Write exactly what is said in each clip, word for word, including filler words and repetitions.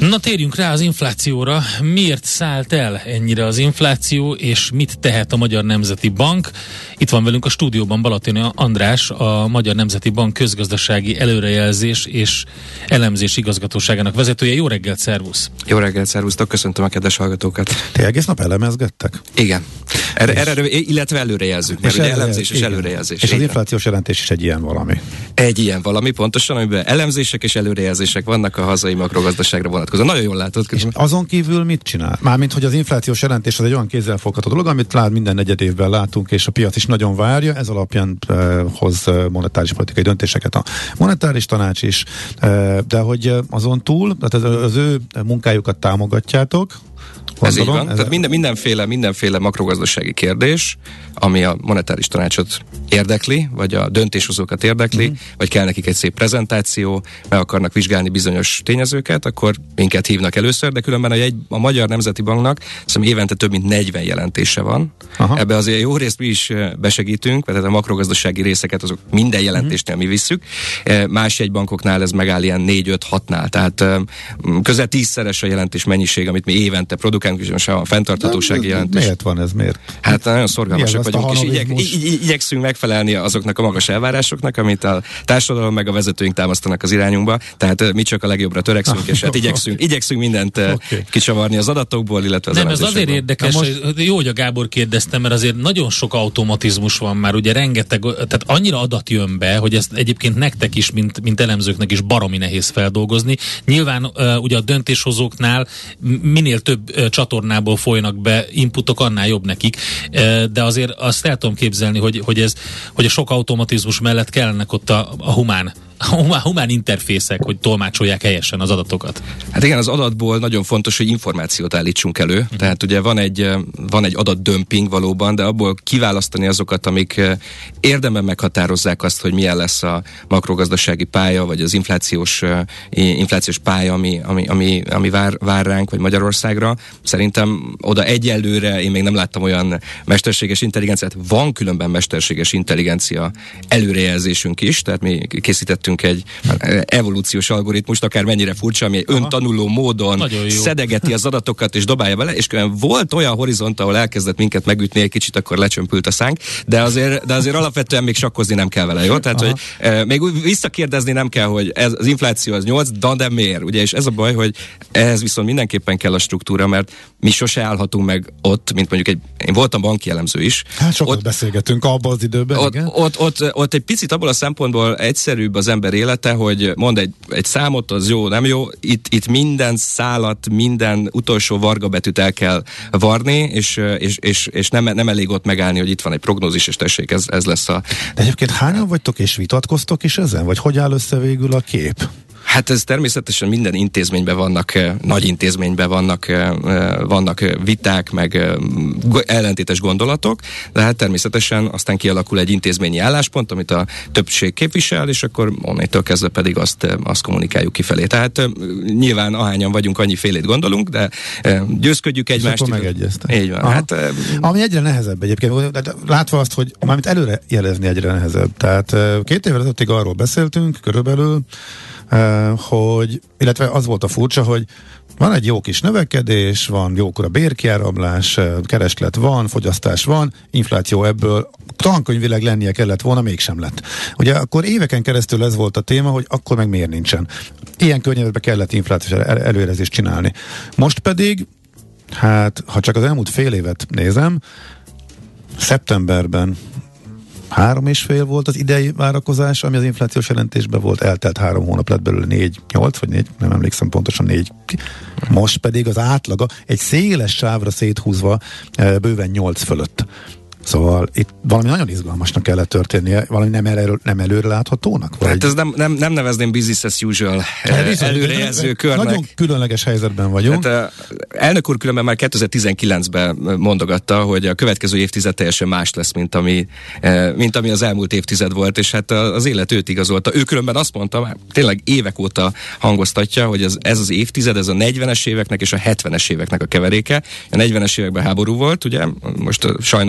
Na térjünk rá az inflációra. Miért szállt el ennyire az infláció, és mit tehet a Magyar Nemzeti Bank? Itt van velünk a stúdióban Balatoni András, a Magyar Nemzeti Bank közgazdasági előrejelzés és elemzés igazgatóságának vezetője. Jó reggelt, szervusz! Jó reggelt, szervusztok, köszöntöm a kedves hallgatókat. Ti egész nap elemezgettek? Igen. Erre, erre, illetve előrejelzünk, mert ugye elemzés és előrejelzés. És az inflációs jelentés is egy ilyen valami. Egy ilyen valami, pontosan, amiben elemzések és előrejelzések vannak a hazai makrogazdaságra vonatkozóan. Nagyon jól látod. És azon kívül mit csinál? Mármint, hogy az inflációs jelentés az egy olyan kézzelfogható dolog, amit lát, minden negyed évben látunk, és a piac is nagyon várja, ez alapján eh, hoz monetáris politikai döntéseket a monetáris tanács is, eh, de hogy azon túl, tehát az, az ő munkájukat támogatjátok. Ez így van. Tehát minden, mindenféle, mindenféle makrogazdasági kérdés, ami a monetáris tanácsot érdekli, vagy a döntéshozókat érdekli, mm. vagy kell nekik egy szép prezentáció, meg akarnak vizsgálni bizonyos tényezőket, akkor minket hívnak először, de különben a, jegy, a Magyar Nemzeti Banknak szerintem évente több mint negyven jelentése van. Aha. Ebbe azért jó részt mi is besegítünk, tehát a makrogazdasági részeket azok minden jelentésnél mi visszük. Más jegybankoknál ez megáll ilyen négy-öt-hatnál, tehát közel tízszeres a jelentés mennyiség, amit mi évente produkálunk, és most a fenntarthatósági jelentés. Miért van ez, miért? Hát nagyon szorgalmasak vagyunk, és igyek, igy, igy, igyekszünk megfelelni azoknak a magas elvárásoknak, amit a társadalom meg a vezetőink támasztanak az irányunkba, tehát mi csak a legjobbra törekszünk, és hát igyekszünk, igyekszünk mindent okay. kicsavarni az adatokból, illetve az Nem, ez azért érdekes, most... jó, hogy a Gábor kérdeztem, mert azért nagyon sok automatizmus van már, ugye rengeteg, tehát annyira adat jön be, hogy ezt egyébként nektek is, mint, mint elemzőknek is baromi nehéz feldolgozni. Nyilván uh, ugye a döntéshozóknál minél több uh, csatornából folynak be inputok, annál jobb nekik, uh, de azért azt el tudom képzelni, hogy, hogy, ez, hogy a sok automatizmus mellett kellenek ott a, a humán a humán, humán interfészek, hogy tolmácsolják helyesen az adatokat. Hát igen, az adatból nagyon fontos, hogy információt állítsunk elő. Uh-huh. Tehát ugye van egy, van egy adatdömping valóban, de abból kiválasztani azokat, amik érdemben meghatározzák azt, hogy milyen lesz a makrogazdasági pálya, vagy az inflációs, inflációs pálya, ami, ami, ami, ami vár, vár ránk, vagy Magyarországra. Szerintem oda egyelőre én még nem láttam olyan mesterséges intelligenciát. Van különben mesterséges intelligencia előrejelzésünk is, tehát mi készítettünk egy evolúciós algoritmust, akár mennyire furcsa, ami Aha. öntanuló módon szedegeti az adatokat és dobálja bele, és volt olyan horizont, ahol elkezdett minket megütni egy kicsit, akkor lecsömpült a szánk, de azért, de azért alapvetően még sakkozni nem kell vele, jó? Tehát, Aha. hogy e, még úgy visszakérdezni nem kell, hogy ez, az infláció az nyolc, de, de miért? Ugye, és ez a baj, hogy ehhez viszont mindenképpen kell a struktúra, mert mi sose állhatunk meg ott, mint mondjuk egy, én voltam banki elemző is. Hát sokat ott, beszélgetünk abban az időben, ott, igen. Ott, ott, ott egy picit abból a szempontból egyszerűbb az ember élete, hogy mond egy, egy számot, az jó, nem jó, itt, itt minden szálat, minden utolsó vargabetűt el kell varni, és, és, és, és nem, nem elég ott megállni, hogy itt van egy prognózis, és tessék, ez, ez lesz a... De egyébként hányan vagytok és vitatkoztok is ezen? Vagy hogy áll össze végül a kép? Hát ez természetesen minden intézményben vannak, nagy intézményben vannak, vannak viták, meg ellentétes gondolatok, de hát természetesen aztán kialakul egy intézményi álláspont, amit a többség képvisel, és akkor onnantól kezdve pedig azt, azt kommunikáljuk kifelé. Tehát nyilván ahányan vagyunk, annyi félét gondolunk, de győzködjük egymást. És akkor megegyeztek. Így van. Hát, ami egyre nehezebb egyébként, látva azt, hogy mármint előre jelezni egyre nehezebb. Tehát két évvel ezelőttig arról beszéltünk körülbelül, Uh, hogy, illetve az volt a furcsa, hogy van egy jó kis növekedés, van jókora bérkiáramlás, kereslet van, fogyasztás van, infláció ebből tankönyvileg lennie kellett volna, mégsem lett. Ugye akkor éveken keresztül ez volt a téma, hogy akkor meg miért nincsen. Ilyen környezetben kellett inflációs előrezést csinálni. Most pedig, hát ha csak az elmúlt fél évet nézem, szeptemberben Három és fél volt az idei várakozás, ami az inflációs jelentésben volt, eltelt három hónap, lett belőle négy, nyolc vagy négy, nem emlékszem pontosan négy. Most pedig az átlaga egy széles sávra széthúzva bőven nyolc fölött. Szóval itt valami nagyon izgalmasnak kellett történnie, valami nem, elő, nem előre láthatónak? Vagy? Hát ez nem, nem, nem nevezném business as usual előrejelző körnek. Nagyon különleges helyzetben vagyunk. Hát, elnök úr különben már kétezer-tizenkilencben mondogatta, hogy a következő évtized teljesen más lesz, mint ami, mint ami az elmúlt évtized volt, és hát az élet őt igazolta. Ő különben azt mondta, már tényleg évek óta hangoztatja, hogy ez, ez az évtized, ez a negyvenes éveknek és a hetvenes éveknek a keveréke. A negyvenes években háború volt, ugye, most sajnos megint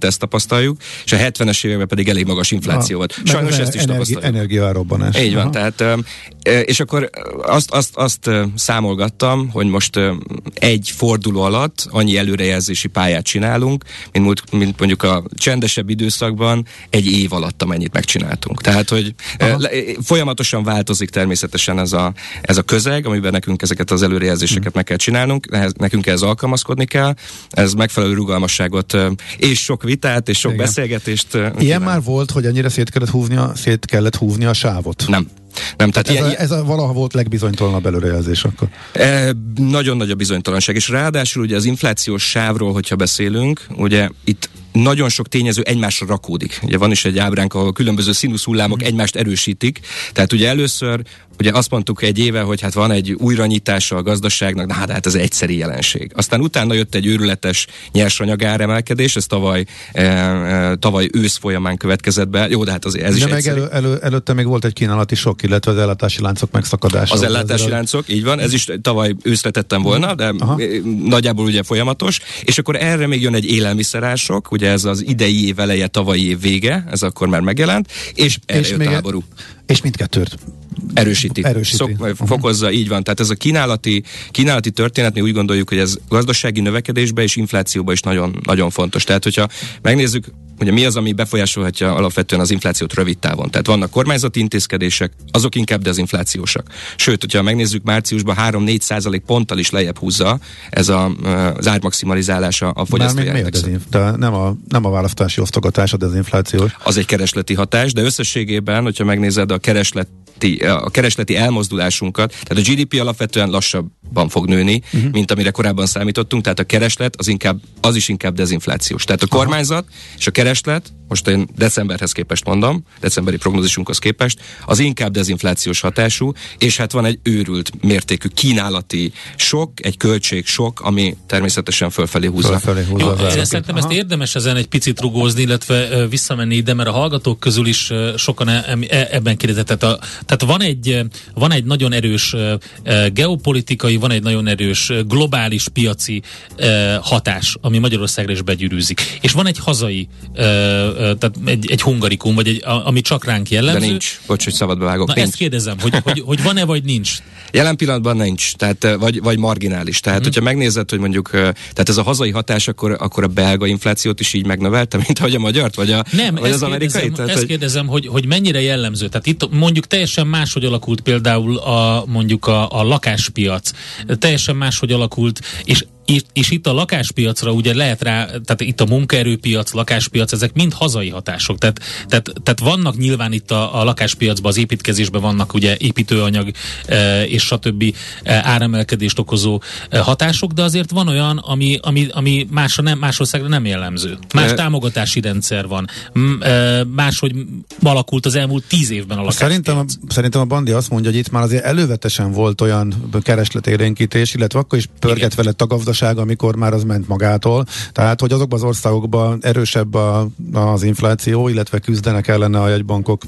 ezt tapasztaljuk, és a hetvenes években pedig elég magas infláció volt. Sajnos ezt is energi- tapasztaljuk. Energiaárobbanás. Így van, Aha. tehát és akkor azt, azt, azt számolgattam, hogy most egy forduló alatt annyi előrejelzési pályát csinálunk, mint, mint mondjuk a csendesebb időszakban egy év alatt, amennyit megcsináltunk. Tehát, hogy Aha. folyamatosan változik természetesen ez a, ez a közeg, amiben nekünk ezeket az előrejelzéseket meg kell csinálnunk, nekünk ehhez alkalmazkodni kell, ez megfelelő rugalmasságot és sok vitát és sok Igen. beszélgetést. Ilyen kíván. már volt, hogy annyira szét kellett húzni a, szét kellett húzni a sávot? Nem. Nem, tehát ez, ilyen, a, ez a valaha volt legbizonytalanabb előrejelzés akkor. E, nagyon nagy a bizonytalanság, és ráadásul ugye az inflációs sávról, hogyha beszélünk, ugye itt nagyon sok tényező egymásra rakódik. Ugye van is egy ábránk, ahol különböző színuszhullámok mm. egymást erősítik. Tehát ugye először ugye azt mondtuk egy éve, hogy hát van egy újranyitása a gazdaságnak, na hát ez egy egyszeri jelenség. Aztán utána jött egy őrületes nyersanyag áremelkedés, ez tavaly, e, e, tavaly ősz folyamán következett be. Jó, de hát azért ez de is meg egyszeri. Elő, elő, előtte még volt egy kínálati sok, illetve az ellátási láncok megszakadása. Az ellátási láncok, így van, ez is tavaly őszre tettem volna, de Aha. nagyjából ugye folyamatos. És akkor erre még jön egy élelmiszerások, ugye ez az idei év eleje, tavalyi év vége, ez akkor már megjelent, és erre és jött a háború. És mindkettőt erősíti, erősíti. Szok, fokozza, így van. Tehát ez a kínálati, kínálati történet, mi úgy gondoljuk, hogy ez gazdasági növekedésben és inflációban is nagyon, nagyon fontos. Tehát, hogyha megnézzük, ugye mi az, ami befolyásolhatja alapvetően az inflációt rövid távon. Tehát vannak kormányzati intézkedések, azok inkább dezinflációsak. Sőt, hogyha megnézzük, márciusban három-négy százalék ponttal is lejjebb húzza ez a, az ármaximalizálása a fogyasztói indexet. Nem a, nem a választási osztogatás a dezinflációs. Az egy keresleti hatás, de összességében, hogyha megnézed a kereslet a keresleti elmozdulásunkat, tehát a gé dé pé alapvetően lassabban fog nőni, uh-huh. mint amire korábban számítottunk, tehát a kereslet az, inkább, az is inkább dezinflációs. Tehát a kormányzat Aha. és a kereslet, most én decemberhez képest mondom, decemberi prognózisunkhoz képest, az inkább dezinflációs hatású, és hát van egy őrült mértékű kínálati sok, egy költség sok, ami természetesen fölfelé húzza. Fölfelé húzza Jó, én szerintem Aha. ezt érdemes ezen egy picit rugózni, illetve uh, visszamenni ide, mert a hallgatók közül is uh, sokan e- e- ebben kérdezett. Tehát, tehát van egy, van egy nagyon erős uh, geopolitikai, van egy nagyon erős uh, globális piaci uh, hatás, ami Magyarországra is begyűrűzik. És van egy hazai uh, tehát egy, egy hungarikum, vagy egy, ami csak ránk jellemző. De nincs. Bocs, hogy szabadba vágok. Na nincs. Ezt kérdezem, hogy, hogy, hogy van-e, vagy nincs? Jelen pillanatban nincs, tehát, vagy, vagy marginális. Tehát, hmm. hogyha megnézed, hogy mondjuk, tehát ez a hazai hatás, akkor, akkor a belga inflációt is így megnövelte, mint ahogy a magyart, vagy, a, Nem, vagy az amerikai? Kérdezem, tehát, ezt hogy... kérdezem, hogy, hogy mennyire jellemző. Tehát itt mondjuk teljesen máshogy alakult például a, mondjuk a, a lakáspiac. Teljesen máshogy alakult, és És, és itt a lakáspiacra ugye lehet rá, tehát itt a munkaerőpiac, lakáspiac, ezek mind hazai hatások. Tehát, tehát, tehát vannak nyilván itt a, a lakáspiacban, az építkezésben vannak ugye építőanyag e, és stb. E, áremelkedést okozó e, hatások, de azért van olyan, ami, ami, ami másra nem, más országra nem jellemző. Más támogatási rendszer van. M, e, máshogy alakult az elmúlt tíz évben a lakáspiac. Szerintem a, szerintem a Bandi azt mondja, hogy itt már azért elővetesen volt olyan keresletérénkítés, illetve akkor is pörget vele a gazdaság, amikor már az ment magától. Tehát, hogy azokban az országokban erősebb a, az infláció, illetve küzdenek ellene a jegybankok,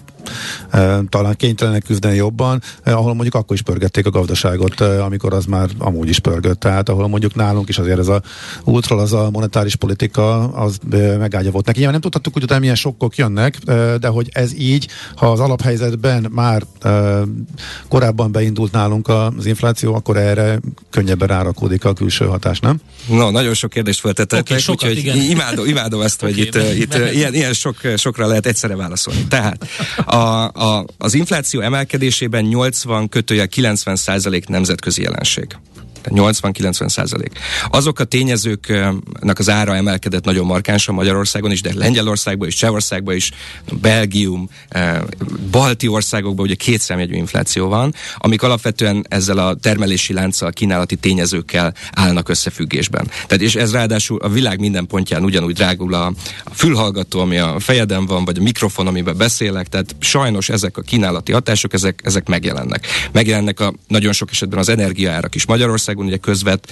e, talán kénytelenek küzdeni jobban, e, ahol mondjuk akkor is pörgették a gazdaságot, e, amikor az már amúgy is pörgött. Tehát, ahol mondjuk nálunk is azért ez a útról az a monetáris politika, az e, megágya volt neki. Nyilván nem tudhattuk, hogy utána milyen sokkok jönnek, e, de hogy ez így, ha az alaphelyzetben már e, korábban beindult nálunk az infláció, akkor erre könnyebben rárakódik a külső hatás. Nem? No, nagyon sok kérdést feltettek, okay, úgyhogy imádom, imádom ezt, hogy okay, itt, itt ilyen, ilyen sok, sokra lehet egyszerre válaszolni. Tehát a, a, az infláció emelkedésében nyolcvan kötőjel kilencven százalék nemzetközi jelenség. nyolcvan-kilencven százalék. Azok a tényezőknek az ára emelkedett nagyon markánsan Magyarországon is, de Lengyelországban is, Csehországban is, Belgium, balti országokban ugye kétszámjegyű infláció van, amik alapvetően ezzel a termelési lánccal, kínálati tényezőkkel állnak összefüggésben. Tehát és ez ráadásul a világ minden pontján ugyanúgy drágul a, a fülhallgató, ami a fejeden van, vagy a mikrofon, amiben beszélek, tehát sajnos ezek a kínálati hatások, ezek, ezek megjelennek. Megjelennek a nagyon sok esetben az energiaárak is Magyarországon, Magyarországon ugye közvet,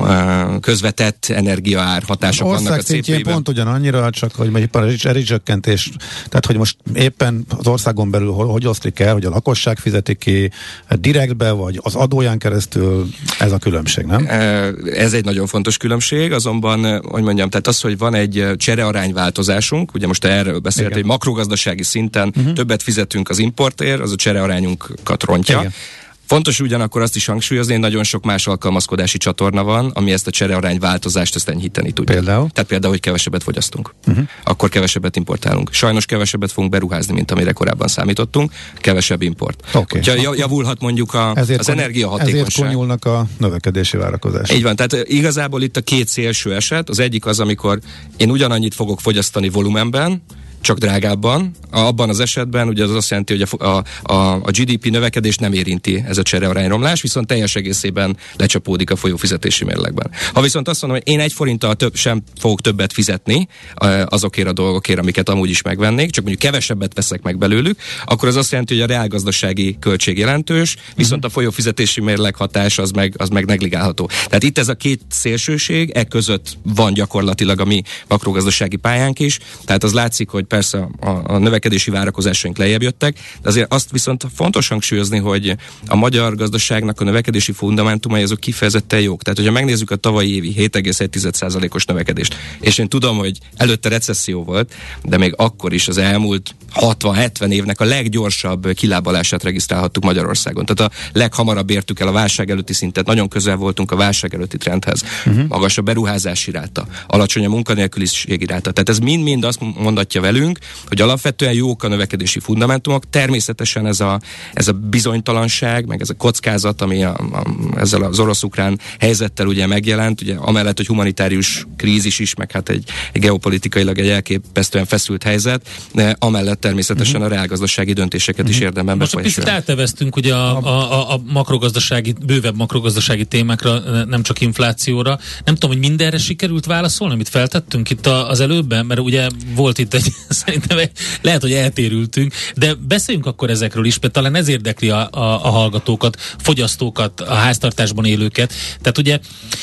közvetett energiaár hatások vannak a cé pé i-ben. Ország pont ugyanannyira, csak hogy egy rezsicsökkentés, tehát hogy most éppen az országon belül hogy oszlik el, hogy a lakosság fizeti ki direktbe, vagy az adóján keresztül, ez a különbség, nem? Ez egy nagyon fontos különbség, azonban, hogy mondjam, tehát az, hogy van egy cserearányváltozásunk, ugye most erről beszélt, hogy makrogazdasági szinten uh-huh. többet fizetünk az importért, az a cserearányunkat rontja. Igen. Fontos ugyanakkor azt is hangsúlyozni, hogy nagyon sok más alkalmazkodási csatorna van, ami ezt a cserearány változást ezt enyhíteni tudja. Például? Tehát például, hogy kevesebbet fogyasztunk. Uh-huh. Akkor kevesebbet importálunk. Sajnos kevesebbet fogunk beruházni, mint amire korábban számítottunk. Kevesebb import. Okay. Hogyha javulhat mondjuk a, az energiahatékonyság. Ezért konyulnak a növekedési várakozások. Így van, tehát igazából itt a két szélső eset. Az egyik az, amikor én ugyanannyit fogok fogyasztani volumenben, csak drágábban. Abban az esetben ugye az azt jelenti, hogy a, a, a, a gé dé pé növekedés nem érinti ez a cserearányromlás, viszont teljes egészében lecsapódik a folyófizetési mérlegben. Ha viszont azt mondom, hogy én egy forinttal több, sem fogok többet fizetni azokért a dolgokért, amiket amúgy is megvennék, csak mondjuk kevesebbet veszek meg belőlük, akkor az azt jelenti, hogy a reálgazdasági költség jelentős, viszont a folyófizetési mérleg hatás az meg, az meg negligálható. Tehát itt ez a két szélsőség, e között van gyakorlatilag a mi makrogazdasági pályánk is, tehát az látszik, hogy persze a, a növekedési várakozásaink lejjebb jöttek, de azért azt viszont fontos hangsúlyozni, hogy a magyar gazdaságnak a növekedési fundamentumai azok kifejezetten jók. Tehát, hogyha megnézzük a tavalyi évi hét egész egy százalékos növekedést, és én tudom, hogy előtte recesszió volt, de még akkor is az elmúlt hatvan-hetven évnek a leggyorsabb kilábalását regisztrálhattuk Magyarországon. Tehát a leghamarabb értük el a válság előtti szintet, nagyon közel voltunk a válság előtti trendhez. Uh-huh. Magas a beruházási ráta, alacsony a munkanélküliségi ráta. Tehát ez mind-mind azt mondatja velünk, hogy alapvetően jók a növekedési fundamentumok. Természetesen ez a, ez a bizonytalanság, meg ez a kockázat, ami a, a, ezzel az orosz-ukrán helyzettel ugye megjelent, ugye amellett, hogy humanitárius krízis is, meg hát egy, egy geopolitikailag egy elképesztően feszült helyzet, de amellett természetesen uh-huh. a reálgazdasági döntéseket uh-huh. is érdemben befolyásolja. Most picit áteveztünk ugye a, a, a makrogazdasági, bővebb makrogazdasági témákra, nem csak inflációra. Nem tudom, hogy mindenre sikerült válaszolni, amit feltettünk itt az előbben, mert ugye volt itt egy, szerintem lehet, hogy eltérültünk, de beszéljünk akkor ezekről is, mert talán ez érdekli a, a, a hallgatókat, fogyasztókat, a háztartásban élőket. Tehát ugye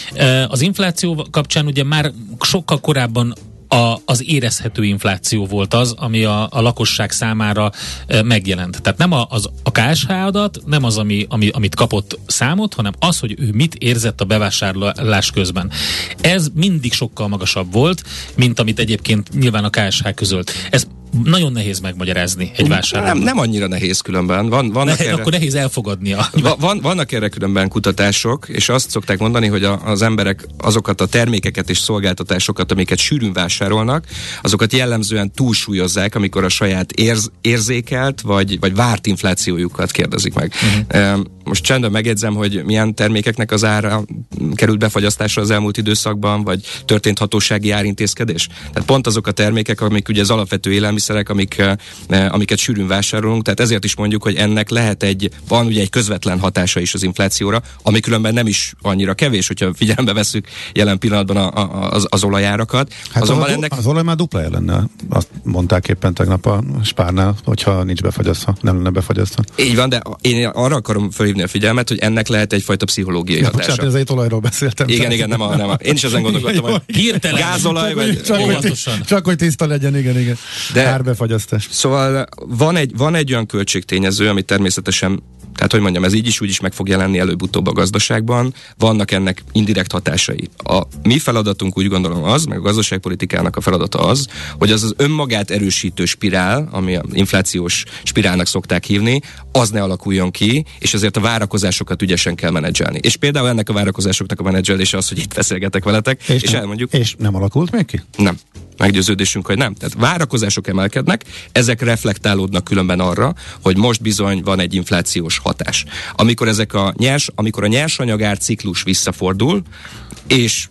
az infláció kapcsán ugye már sokkal korábban A, az érezhető infláció volt az, ami a, a lakosság számára e, megjelent. Tehát nem a, az, a ká es há adat, nem az, ami, ami, amit kapott számot, hanem az, hogy ő mit érzett a bevásárlás közben. Ez mindig sokkal magasabb volt, mint amit egyébként nyilván a ká es há közölt. Ez nagyon nehéz megmagyarázni egy vásárlónak. Nem, nem annyira nehéz különben. Van, vannak ne, erre, akkor nehéz elfogadnia. Van, vannak erre különben kutatások, és azt szokták mondani, hogy a, az emberek azokat a termékeket és szolgáltatásokat, amiket sűrűn vásárolnak, azokat jellemzően túlsúlyozzák, amikor a saját érz, érzékelt, vagy, vagy várt inflációjukat kérdezik meg. Uh-huh. Most csendben megjegyzem, hogy milyen termékeknek az ára került befagyasztásra az elmúlt időszakban, vagy történt hatósági árintézkedés. Tehát pont azok a termékek, amik ugye az alapvető élelmiszerek, amik, amiket sűrűn vásárolunk, tehát ezért is mondjuk, hogy ennek lehet egy, van ugye egy közvetlen hatása is az inflációra, ami különben nem is annyira kevés, hogyha figyelembe vesszük jelen pillanatban a, a, az, az olajárakat. Hát Azonban az, ennek... az olaj már duplája lenne, azt mondták éppen tegnap a Spárnál, hogyha nincs befagyasztva, nem lenne befagyasztva. Így van, de én arra akarom felhívni a figyelmet, hogy ennek lehet egyfajta pszichológiai hatása. Bocsánat, ez egy olajról beszéltem. Igen, tehát. igen, nem a, nem a. Én is ezen gondolkodtam, hogy hirtelen gázolaj, vagy csak, hogy, csak hogy tiszta legyen, igen, igen. De, árbefagyasztás. Szóval van egy, van egy olyan költségtényező, ami természetesen, tehát hogy mondjam, ez így is úgy is meg fog jelenni előbb-utóbb a gazdaságban, vannak ennek indirekt hatásai. A mi feladatunk úgy gondolom az, meg a gazdaságpolitikának a feladata az, hogy az az önmagát erősítő spirál, ami az inflációs spirálnak szokták hívni, az ne alakuljon ki, és ezért a várakozásokat ügyesen kell menedzselni. És például ennek a várakozásoknak a menedzselése az, hogy itt beszélgetek veletek, és, és nem, elmondjuk. És nem alakult még ki? Nem. Meggyőződésünk, hogy nem. Tehát várakozások emelkednek, ezek reflektálódnak különben arra, hogy most bizony van egy inflációs hatás. Amikor ezek a nyers, amikor a nyersanyagár ciklus visszafordul, és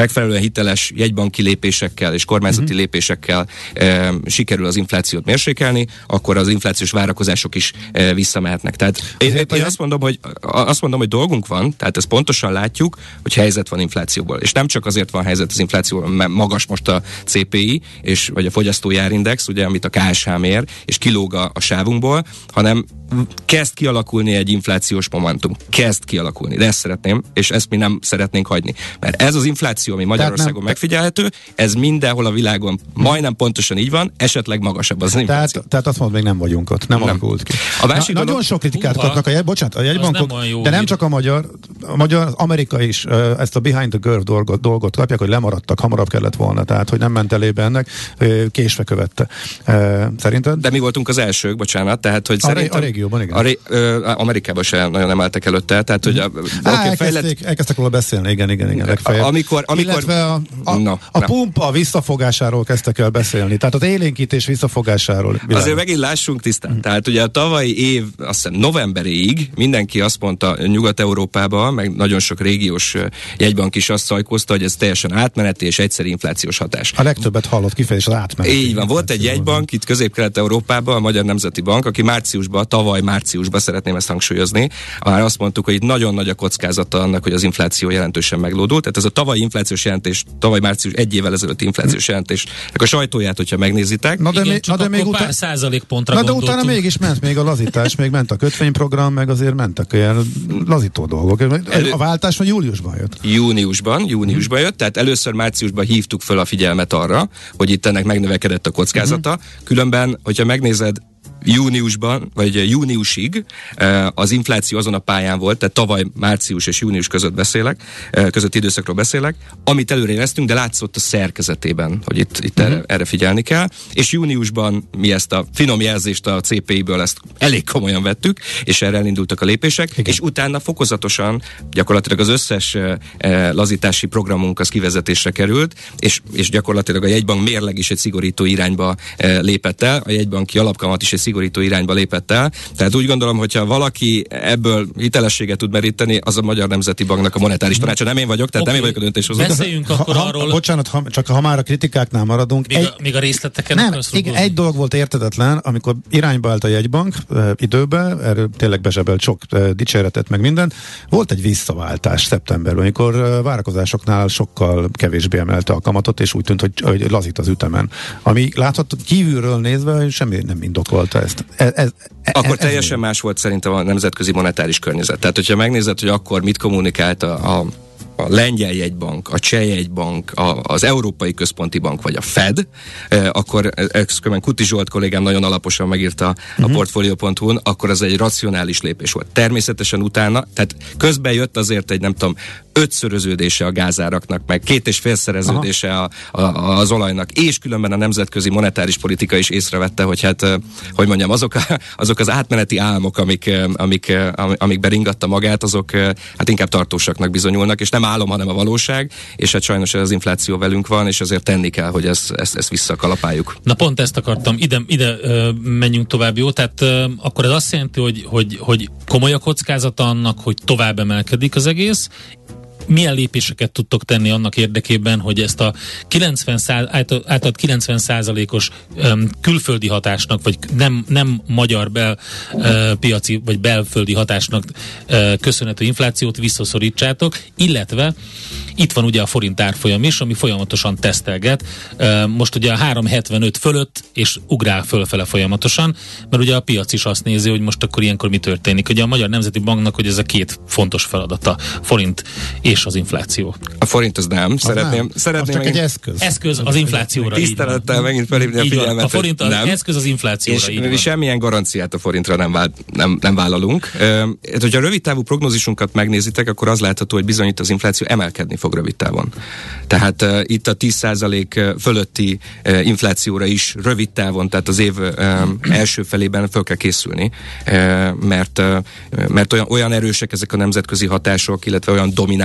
megfelelően hiteles jegybanki lépésekkel és kormányzati uh-huh. lépésekkel e, sikerül az inflációt mérsékelni, akkor az inflációs várakozások is e, visszamehetnek. Tehát én, én azt mondom, hogy azt mondom, hogy dolgunk van, tehát ezt pontosan látjuk, hogy helyzet van inflációból. És nem csak azért van helyzet az inflációból, mert magas most a cé pé i, és, vagy a fogyasztói árindex, ugye, amit a ká es há mér, és kilóg a, a sávunkból, hanem kezd kialakulni egy inflációs momentum. Kezd kialakulni. De ezt szeretném, és ezt mi nem szeretnénk hagyni. Mert ez az infláció, ami Magyarországon nem, megfigyelhető, ez mindenhol a világon majdnem pontosan így van, esetleg magasabb az infláció. Tehát, tehát azt mondod, még nem vagyunk ott. Nem, nem. alakult ki. A Na, nagyon dolog, sok kritikát uha, kapnak a jegy, bocsánat, a jegybankok, nem de nem csak a magyar, a magyar, az Amerika is uh, ezt a behind the curve dolgot, dolgot kapják, hogy lemaradtak, hamarabb kellett volna, tehát hogy nem ment elébe ennek, uh, késve követte. Uh, szerinted? De mi voltunk az elsők, bocsánat, tehát hogy a szerintem... A régióban, igen. A ré, uh, Amerikában sem nagyon emeltek előtte, tehát hogy... A, Á, okay, elkezdték, elkezdtek róla beszélni, igen, igen, igen. Legfeljebb. Amikor, amikor... Illetve a, a, no, a no. pumpa visszafogásáról kezdtek el beszélni, tehát az élénkítés visszafogásáról. Világos. Azért megint lássunk tisztán. Mm. Tehát ugye a tavalyi év, azt hiszem novemberig mindenki azt mondta Nyugat-Európában, meg nagyon sok régiós jegybank is azt szajkozta, hogy ez teljesen átmeneti és egyszerű inflációs hatás. A legtöbbet hallott kifejezés az átmeneti. Így van, volt egy jegybank itt Közép-Kelet-Európában, a Magyar Nemzeti Bank, aki márciusban, tavaly márciusban, szeretném ezt hangsúlyozni, már azt mondtuk, hogy itt nagyon nagy a kockázata annak, hogy az infláció jelentősen meglódult. Tehát ez a tavalyi inflációs jelentés, tavaly március egy évvel ezelőtti inflációs jelentés, a sajtóját, hogyha megnézitek. Na de, igen, még, na de még után, pár százalékpontra Na de utána mégis ment még a lazítás, még ment a kötvényprogram, meg azért mentek ilyen lazító dolgok. Elő, a váltás vagy júliusban jött? Júniusban, júniusban jött, tehát először márciusban hívtuk föl a figyelmet arra, hogy itt ennek megnövekedett a kockázata. Uh-huh. Különben, hogyha megnézed, júniusban, vagy júniusig az infláció azon a pályán volt, tehát tavaly március és június között beszélek, közötti időszakról beszélek, amit előrejeleztünk, de látszott a szerkezetében, hogy itt, itt uh-huh. erre, erre figyelni kell, és júniusban mi ezt a finom jelzést a cé pé i-ből ezt elég komolyan vettük, és erre elindultak a lépések, igen. És utána fokozatosan gyakorlatilag az összes lazítási programunk az kivezetésre került, és, és gyakorlatilag a jegybank mérleg is egy szigorító irányba lépett el, a jegybanki alapkamat is egy szigorító irányba lépett el. Tehát úgy gondolom, hogyha valaki ebből hitelességet tud meríteni, az a Magyar Nemzeti Banknak a monetáris tanácsa. Nem én vagyok, tehát okay. nem én vagyok a döntéshozó. Beszéljünk akkor ha, arról. Bocsánat, ha, csak ha már a kritikáknál maradunk. Még, egy, a, még a részleteken nem, igen, egy dolog volt értetetlen, amikor irányba állt a jegybank e, időben, erről tényleg bezsebelt sok e, dicséretet, meg minden. Volt egy visszaváltás szeptemberben, amikor e, várakozásoknál sokkal kevésbé emelte a kamatot, és úgy tűnt, hogy, hogy lazít az ütemen. Ami látható kívülről nézve semmi nem indokolta ezt. Ez, ez, akkor ez, teljesen ez más volt szerintem a nemzetközi monetáris környezet. Tehát, hogyha megnézed, hogy akkor mit kommunikált a, a a lengyel jegybank, a cseh jegybank, a, az Európai Központi Bank, vagy a Fed, eh, akkor ez Kuti Zsolt kollégám nagyon alaposan megírta uh-huh. a portfolio pont hu-n, akkor ez egy racionális lépés volt. Természetesen utána, tehát közben jött azért egy nem tudom, ötszöröződése a gázáraknak, meg két és félszereződése a, a, az olajnak, és különben a nemzetközi monetáris politika is észrevette, hogy hát, hogy mondjam, azok, a, azok az átmeneti álmok, amik, amik, amik beringatta magát, azok hát inkább tartósaknak bizonyulnak, és nem álom, hanem a valóság, és hát sajnos ez az infláció velünk van, és azért tenni kell, hogy ezt, ezt, ezt visszakalapáljuk. Na pont ezt akartam, ide, ide ö, menjünk tovább, jó? Tehát ö, akkor ez azt jelenti, hogy, hogy, hogy komoly a kockázata annak, hogy tovább emelkedik az egész. Milyen lépéseket tudtok tenni annak érdekében, hogy ezt a kilencven által kilencven százalékos um, külföldi hatásnak, vagy nem, nem magyar bel, uh, piaci, vagy belföldi hatásnak uh, köszönhető inflációt visszaszorítsátok, illetve itt van ugye a forint árfolyam is, ami folyamatosan tesztelget. Uh, most ugye a három hetvenöt fölött, és ugrál fölfele folyamatosan, mert ugye a piac is azt nézi, hogy most akkor ilyenkor mi történik. Ugye a Magyar Nemzeti Banknak, hogy ez a két fontos feladata, forint és az infláció. A forint az nem. Az szeretném, nem. szeretném az csak megint, egy eszköz. Eszköz az inflációra. Tisztelettel megint felhívni a figyelmet. A forint az nem. Eszköz az inflációra. És mi semmilyen garanciát a forintra nem, vál, nem, nem vállalunk. E, hogyha rövid távú prognózisunkat megnézitek, akkor az látható, hogy bizony itt az infláció emelkedni fog rövid távon. Tehát e, itt a tíz százalék fölötti e, inflációra is rövid távon, tehát az év e, első felében föl kell készülni, e, mert, e, mert olyan, olyan erősek ezek a nemzetközi hatások, illetve olyan domináns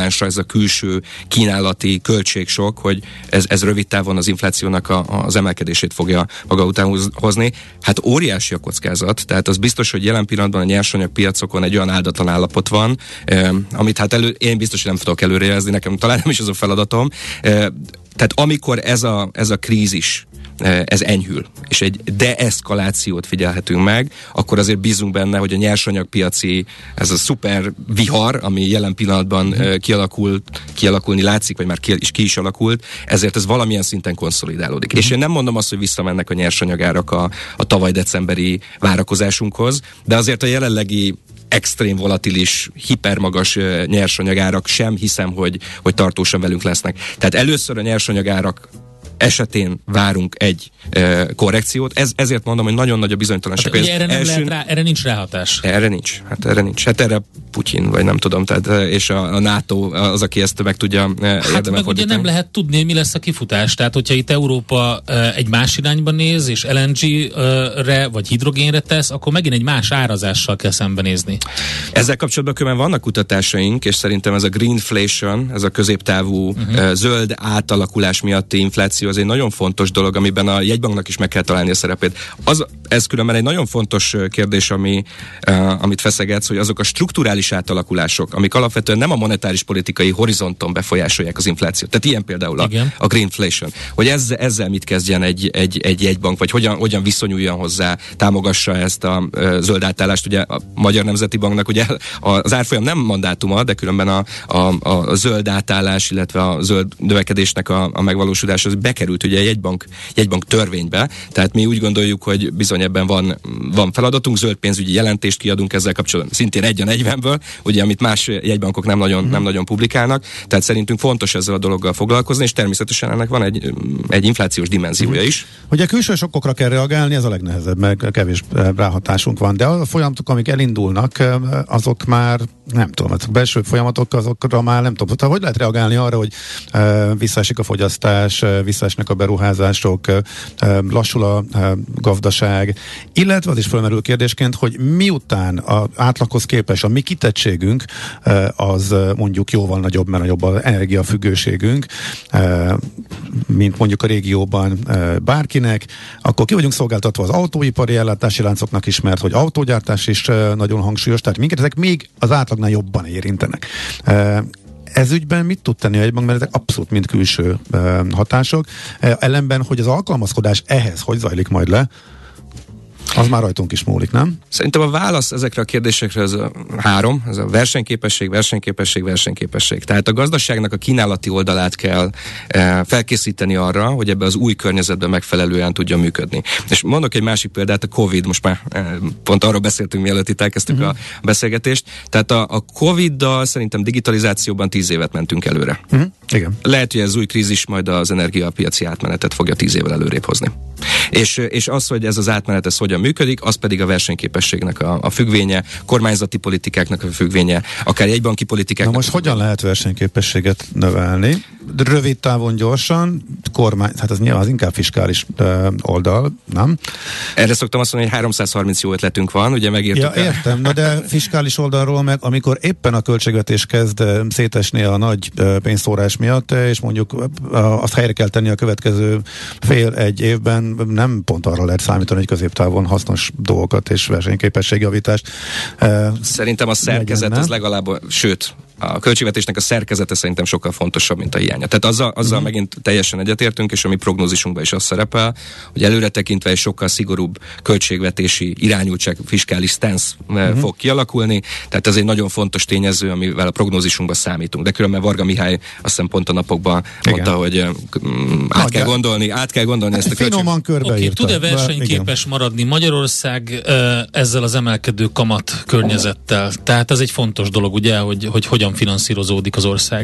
relevánsra ez a külső kínálati költségsok, hogy ez, ez rövid távon az inflációnak a, az emelkedését fogja maga után hozni. Hát óriási a kockázat, tehát az biztos, hogy jelen pillanatban a nyersanyagpiacokon egy olyan áldatlan állapot van, eh, amit hát elő, én biztos, hogy nem tudok előrejelzni, nekem talán nem is az a feladatom. Eh, tehát amikor ez a, ez a krízis ez enyhül, és egy deeszkalációt figyelhetünk meg, akkor azért bízunk benne, hogy a nyersanyagpiaci, ez a szuper vihar, ami jelen pillanatban mm. kialakul, kialakulni látszik, vagy már ki is, ki is alakult, ezért ez valamilyen szinten konszolidálódik. Mm. És én nem mondom azt, hogy visszamennek a nyersanyagárak a, a tavaly decemberi várakozásunkhoz, de azért a jelenlegi extrém volatilis, hipermagas nyersanyagárak sem hiszem, hogy, hogy tartósan velünk lesznek. Tehát először a nyersanyagárak esetén várunk egy e, korrekciót. Ez, ezért mondom, hogy nagyon nagy a bizonytalanság. Hát, erre, nem első... rá, erre nincs ráhatás. Erre nincs. Hát erre nincs. Hát erre Putyin, vagy nem tudom, tehát, és a, a NATO az, aki ezt meg tudja hát érdemel meg ugye nem lehet tudni, hogy mi lesz a kifutás. Tehát, hogyha itt Európa egy más irányba néz, és el en gé-re, vagy hidrogénre tesz, akkor megint egy más árazással kell szembenézni. Ezzel kapcsolatban különben vannak kutatásaink, és szerintem ez a greenflation, ez a középtávú uh-huh. zöld átalakulás miatti infláció, az egy nagyon fontos dolog, amiben a jegybanknak is meg kell találni a szerepét. Az, ez különben egy nagyon fontos kérdés, ami, uh, amit feszegetsz, hogy azok a strukturális átalakulások, amik alapvetően nem a monetáris politikai horizonton befolyásolják az inflációt. Tehát ilyen például a, a greenflation. Hogy ezzel, ezzel mit kezdjen egy, egy, egy jegybank, vagy hogyan, hogyan viszonyuljon hozzá, támogassa ezt a uh, zöld átállást. Ugye a Magyar Nemzeti Banknak ugye az árfolyam nem mandátuma, de különben a, a, a zöld átállás, illetve a zöld növekedésnek a, a megvalósulás az bekerült ugye a jegybank, jegybank törvénybe, tehát mi úgy gondoljuk, hogy bizony ebben van, van feladatunk, zöld pénzügyi jelentést kiadunk ezzel kapcsolatban, szintén egy a negyvenből, ugye, amit más jegybankok nem nagyon, mm. nem nagyon publikálnak, tehát szerintünk fontos ezzel a dologgal foglalkozni, és természetesen ennek van egy, egy inflációs dimenziója mm. is. Ugye külső sokkokra kell reagálni, ez a legnehezebb, meg kevés ráhatásunk van, de a folyamatok, amik elindulnak, azok már nem tudom, a belső folyamatok azokra már nem tudom, tehát hogy lehet reagálni arra, hogy visszaesik a fogyasztás, visszaesnek a beruházások, lassul a gazdaság, illetve az is felmerül kérdésként, hogy miután az átlaghoz képest a mi kitettségünk az mondjuk jóval nagyobb, mert nagyobb az energiafüggőségünk, mint mondjuk a régióban bárkinek, akkor ki vagyunk szolgáltatva az autóipari ellátási láncoknak is, mert hogy autógyártás is nagyon hangsúlyos, tehát minket ezek még az átlagnál jobban érintenek. Ez ügyben mit tud tenni a jegybank, mert ezek abszolút mind külső uh, hatások. Uh, ellenben, hogy az alkalmazkodás ehhez hogy zajlik majd le, az már rajtunk is múlik, nem? Szerintem a válasz ezekre a kérdésekre az a három, ez a versenyképesség, versenyképesség, versenyképesség. Tehát a gazdaságnak a kínálati oldalát kell e, felkészíteni arra, hogy ebbe az új környezetben megfelelően tudjon működni. És mondok egy másik példát, a Covid, most már e, pont arról beszéltünk, mielőtt itt elkezdtük uh-huh. a beszélgetést. Tehát a, a Covid-dal szerintem digitalizációban tíz évet mentünk előre. Uh-huh. Igen. Lehet, hogy ez új krízis majd az energiapiaci átmenetet fogja tíz évvel előrébb hozni. És, és az, hogy ez az átmenet ez hogyan működik, az pedig a versenyképességnek a, a függvénye, kormányzati politikáknak a függvénye, akár jegybanki politikáknak. Na most hogyan lehet versenyképességet növelni? Rövid távon gyorsan, kormány, hát ez nyilván az inkább fiskális uh, oldal, nem? Erre szoktam azt mondani, hogy háromszázharminc jó ötletünk van, ugye megírtuk. Ja, értem, na de fiskális oldalról meg, amikor éppen a költségvetés kezd uh, szétesni a nagy uh, pénzszórás miatt, és mondjuk uh, azt helyre kell tenni a következő fél egy évben, nem pont arra lehet számítani, hogy középtávon hasznos dolgokat és versenyképességjavítást. Uh, Szerintem a szerkezet legyen, az legalább, sőt, a költségvetésnek a szerkezete szerintem sokkal fontosabb, mint a hiánya. Tehát azzal, azzal uh-huh. megint teljesen egyetértünk, és a mi prognózisunkban is az szerepel, hogy előre tekintve egy sokkal szigorúbb költségvetési irányultság, fiskális stance uh-huh. fog kialakulni, tehát ez egy nagyon fontos tényező, amivel a prognózisunkban számítunk. De különben Varga Mihály azt hiszem pont a napokban igen. mondta, hogy mm, át, kell gondolni, át kell gondolni ezt a finoman körbeírta. Okay, tud-e versenyképes igen. maradni Magyarország ezzel az emelkedő kamat környezettel? Tehát ez egy fontos dolog, ugye, hogy, hogy hogyan finanszírozódik az ország?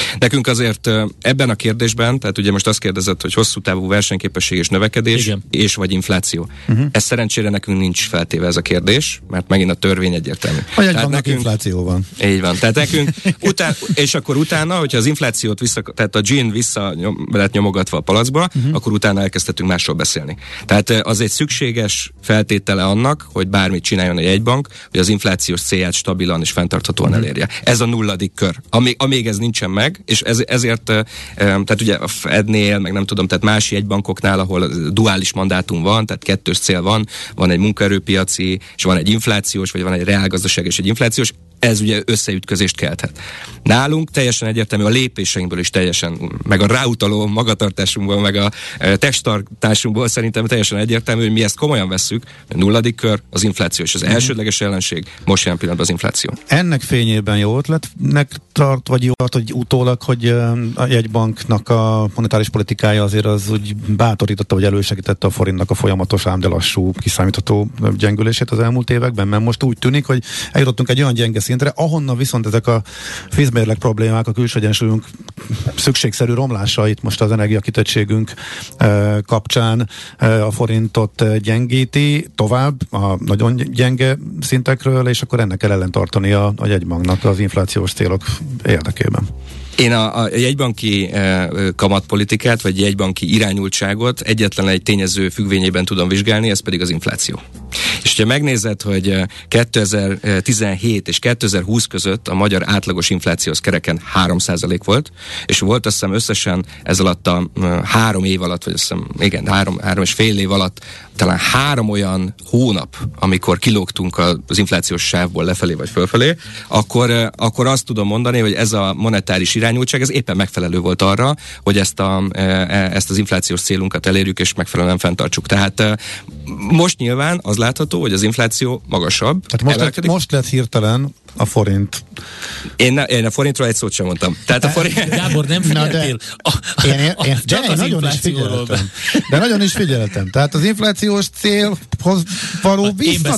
Nekünk azért ebben a kérdésben, tehát ugye most azt kérdezett, hogy hosszú távú versenyképesség és növekedés, igen, és vagy infláció. Uh-huh. Ez szerencsére nekünk nincs feltéve ez a kérdés, mert megint a törvény egyértelmű. Vagy egy nekünk infláció van. Így van. Tehát nekünk után, és akkor utána, hogyha az inflációt vissza, tehát a gin vissza nyom, lett nyomogatva a palacba, uh-huh, akkor utána elkezdhetünk másról beszélni. Tehát az egy szükséges feltétele annak, hogy bármit csináljon egy jegybank, hogy az inflációs célját stabilan és fenntarthatóan uh-huh elérje. Ez a nulladik kör. Amíg, amíg ez nincsen meg, és ez, ezért, tehát ugye a Fednél, meg nem tudom, tehát más jegybankoknál, ahol duális mandátum van, tehát kettős cél van, van egy munkaerőpiaci, és van egy inflációs, vagy van egy reálgazdaság és egy inflációs, ez ugye összeütközést kelthet. Nálunk teljesen egyértelmű, a lépéseinkből is teljesen, meg a ráutaló magatartásunkból, meg a testtartásunkból szerintem teljesen egyértelmű, hogy mi ezt komolyan vesszük. A nulladik kör, az infláció és az elsődleges ellenség, most jelen pillanatban az infláció. Ennek fényében jó ötletnek tart, vagy jó tart, hogy utólag, hogy a jegybanknak a monetáris politikája azért az úgy bátorította, vagy elősegítette a forintnak a folyamatos, ám de lassú, kiszámítható gyengülését az elmúlt években, mert most úgy tűnik, hogy eljutottunk egy olyan gyenge szintre, ahonnan viszont ezek a vízmérleg problémák, a külső egyensúlyunk szükségszerű romlása itt most az energiakitettségünk e, kapcsán e, a forintot gyengíti tovább a nagyon gyenge szintekről, és akkor ennek kell ellentartani a, a jegybanknak az inflációs célok érdekében. Én a, a jegybanki e, kamatpolitikát, vagy jegybanki irányultságot egyetlen egy tényező függvényében tudom vizsgálni, ez pedig az infláció. És ha megnézed, hogy kétezer-tizenhét és kétezer-húsz között a magyar átlagos infláció az kereken három százalék volt, és volt azt hiszem összesen ez alatt a három év alatt, vagy azt hiszem, igen, három, három és fél év alatt talán három olyan hónap, amikor kilógtunk az inflációs sávból lefelé vagy fölfelé, akkor, akkor azt tudom mondani, hogy ez a monetáris irányultság, ez éppen megfelelő volt arra, hogy ezt, a, ezt az inflációs célunkat elérjük, és megfelelően fenntartsuk. Tehát most nyilván az látható, hogy az infláció magasabb. Tehát most, lett, most lett hirtelen a forint. Én, ne, én a forintról egy szót sem mondtam. Tehát a forint... Gábor, nem figyeltél? De, én, én, én, de én nagyon is figyeltem. De nagyon is figyeltem. Tehát az inflációs célhoz való vissza,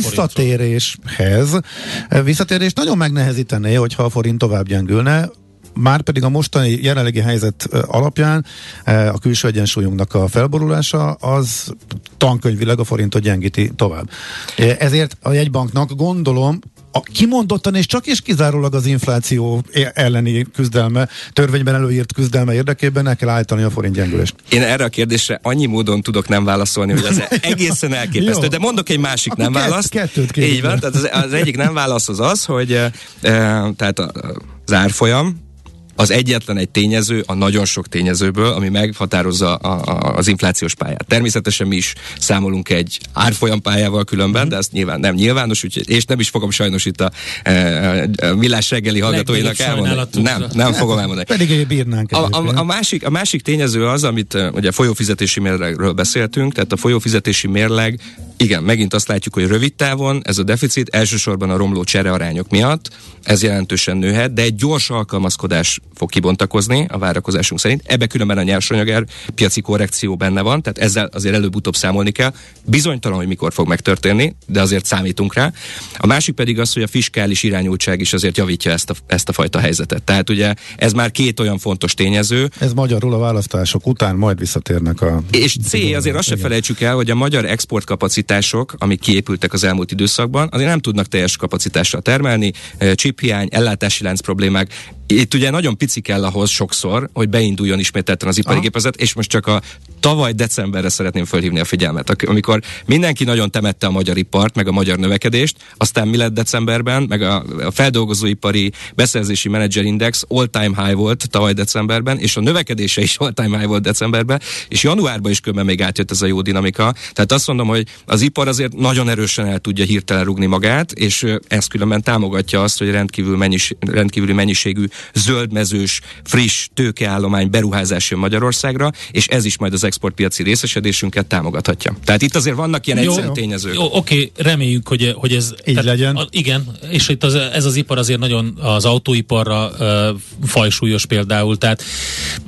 visszatéréshez visszatérés nagyon megnehezítené, hogyha a forint tovább gyengülne. Márpedig a mostani jelenlegi helyzet alapján a külső egyensúlyunknak a felborulása az tankönyvileg a forintot gyengíti tovább. Ezért a jegybanknak gondolom a kimondottan és csak és kizárólag az infláció elleni küzdelme, törvényben előírt küzdelme érdekében el kell állítani a forint gyengülést. Én erre a kérdésre annyi módon tudok nem válaszolni, hogy az egészen elképesztő. De mondok egy másik nem választ. Kettőt Így van, tehát az, az egyik nem válasz az az, hogy e, tehát az árfolyam az egyetlen egy tényező a nagyon sok tényezőből, ami meghatározza a, a, az inflációs pályát. Természetesen mi is számolunk egy árfolyam pályával különben, mm. de azt nyilván nem nyilvános, úgyhogy, és nem is fogom sajnos itt a, a, a Millás reggeli hallgatóinak elmondani. Nem, nem fogom elmondani. Pedig bírnánk. A, a, a, másik, a másik tényező az, amit ugye a folyófizetési mérlegről beszéltünk, tehát a folyófizetési mérleg, igen, megint azt látjuk, hogy rövid távon ez a deficit elsősorban a romló cserearányok miatt, ez jelentősen nőhet, de egy gyors alkalmazkodás fog kibontakozni a várakozásunk szerint. Ebbe különben a nyersanyagár piaci korrekció benne van, tehát ezzel azért előbb-utóbb számolni kell. Bizonytalan, hogy mikor fog megtörténni, de azért számítunk rá. A másik pedig az, hogy a fiskális irányultság is azért javítja ezt a, ezt a fajta helyzetet. Tehát ugye ez már két olyan fontos tényező. Ez magyarul a választások után majd visszatérnek a... És C, azért azt se felejtsük el, hogy a magyar exportkapacitások, amik kiépültek az elmúlt időszakban, azért nem tudnak teljes kapacitással termelni, chiphiány, ellátási lánc problémák. Itt ugye nagyon pici kell ahhoz sokszor, hogy beinduljon ismételten az ipari gépezet, és most csak a tavaly decemberre szeretném fölhívni a figyelmet, amikor mindenki nagyon temette a magyar ipart, meg a magyar növekedést, aztán mi lett decemberben, meg a, a feldolgozóipari beszerzési menedzserindex all-time high volt tavaly decemberben, és a növekedése is all-time high volt decemberben, és januárban is különben még átjött ez a jó dinamika. Tehát azt mondom, hogy az ipar azért nagyon erősen el tudja hirtelen rúgni magát, és ez különben támogatja azt, hogy rendkívül mennyis, rendkívüli mennyiségű zöldmezős, friss tőkeállomány beruházás jön Magyarországra, és ez is majd az exportpiaci részesedésünket támogathatja. Tehát itt azért vannak ilyen egyszerű tényezők. Jó, oké, reméljük, hogy, hogy ez... Így tehát, legyen. A, igen, és itt az, ez az ipar azért nagyon az autóiparra uh, fajsúlyos például, tehát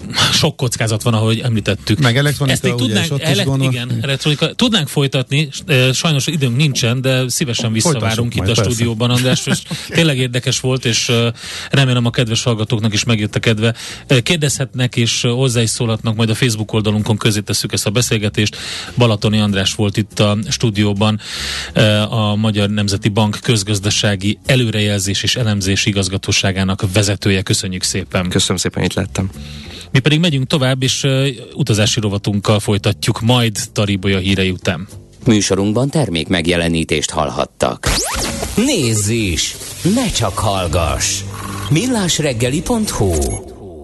sok kockázat van, ahogy említettük. Meg elektronika, Ezt még ugye, tudnánk, ele- igen, elektronika. Tudnánk folytatni, sajnos időnk nincsen, de szívesen visszavárunk itt a persze. stúdióban, András, és tényleg érdekes volt, és remélem a kedves hallgatóknak is megjött a kedve. Kérdezhetnek, és hozzá is szólhatnak, majd a Facebook oldalunkon közé tesszük ezt a beszélgetést. Balatoni András volt itt a stúdióban, a Magyar Nemzeti Bank közgazdasági előrejelzés és elemzés igazgatóságának vezetője. Köszönjük szépen. Köszönöm szépen, itt lettem. Mi pedig megyünk tovább, és uh, utazási rovatunkkal folytatjuk majd Taribolya hírei után. Műsorunkban termék megjelenítést hallhattak. Nézz is! Ne csak hallgass! millásreggeli pont hu